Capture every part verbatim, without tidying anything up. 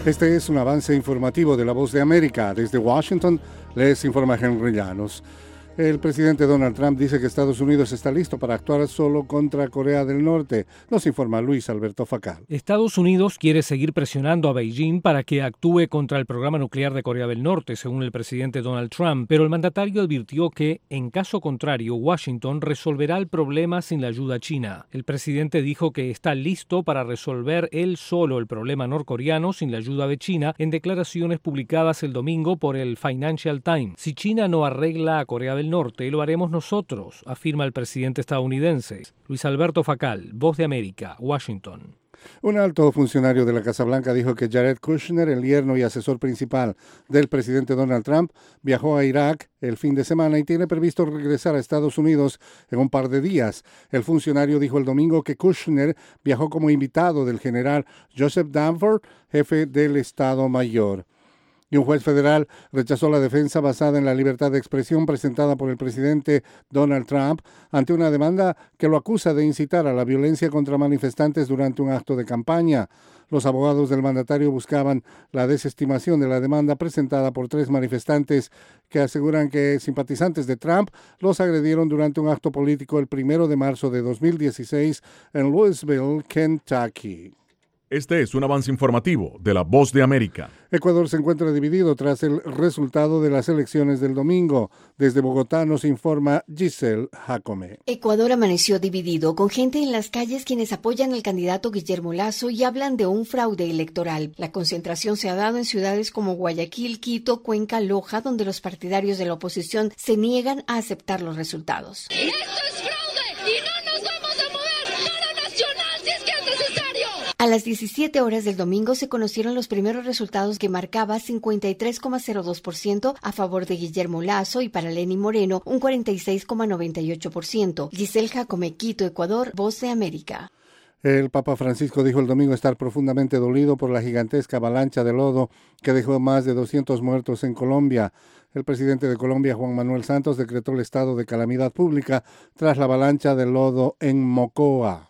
Este es un avance informativo de La Voz de América. Desde Washington les informa Henry Llanos. El presidente Donald Trump dice que Estados Unidos está listo para actuar solo contra Corea del Norte. Nos informa Luis Alberto Facal. Estados Unidos quiere seguir presionando a Beijing para que actúe contra el programa nuclear de Corea del Norte, según el presidente Donald Trump, pero el mandatario advirtió que, en caso contrario, Washington resolverá el problema sin la ayuda china. El presidente dijo que está listo para resolver él solo el problema norcoreano sin la ayuda de China en declaraciones publicadas el domingo por el Financial Times. Si China no arregla a Corea del Norte, lo haremos nosotros, afirma el presidente estadounidense. Luis Alberto Facal, Voz de América, Washington. Un alto funcionario de la Casa Blanca dijo que Jared Kushner, el yerno y asesor principal del presidente Donald Trump, viajó a Irak el fin de semana y tiene previsto regresar a Estados Unidos en un par de días. El funcionario dijo el domingo que Kushner viajó como invitado del general Joseph Dunford, jefe del Estado Mayor. Y un juez federal rechazó la defensa basada en la libertad de expresión presentada por el presidente Donald Trump ante una demanda que lo acusa de incitar a la violencia contra manifestantes durante un acto de campaña. Los abogados del mandatario buscaban la desestimación de la demanda presentada por tres manifestantes que aseguran que simpatizantes de Trump los agredieron durante un acto político el primero de marzo de dos mil dieciséis en Louisville, Kentucky. Este es un avance informativo de La Voz de América. Ecuador se encuentra dividido tras el resultado de las elecciones del domingo. Desde Bogotá nos informa Giselle Jacome. Ecuador amaneció dividido, con gente en las calles quienes apoyan al candidato Guillermo Lasso y hablan de un fraude electoral. La concentración se ha dado en ciudades como Guayaquil, Quito, Cuenca, Loja, donde los partidarios de la oposición se niegan a aceptar los resultados. ¡Esto es fraude! ¡Y no nos vamos a mover! ¡Paro nacional si es que es necesario! A las diecisiete horas del domingo se conocieron los primeros resultados que marcaba cincuenta y tres coma cero dos por ciento a favor de Guillermo Lasso y para Lenín Moreno un cuarenta y seis coma noventa y ocho por ciento. Giselle Jacome, Quito, Ecuador, Voz de América. El Papa Francisco dijo el domingo estar profundamente dolido por la gigantesca avalancha de lodo que dejó más de doscientos muertos en Colombia. El presidente de Colombia, Juan Manuel Santos, decretó el estado de calamidad pública tras la avalancha de lodo en Mocoa.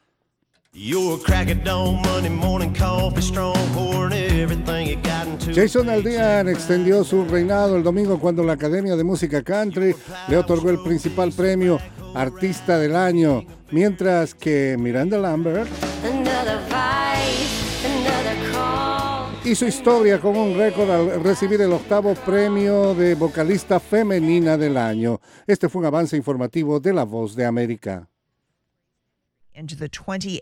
Jason Aldean extendió su reinado el domingo cuando la Academia de Música Country le otorgó el principal premio Artista del Año, mientras que Miranda Lambert hizo historia con un récord al recibir el octavo premio de vocalista femenina del año. Este fue un avance informativo de La Voz de América. Into the twenty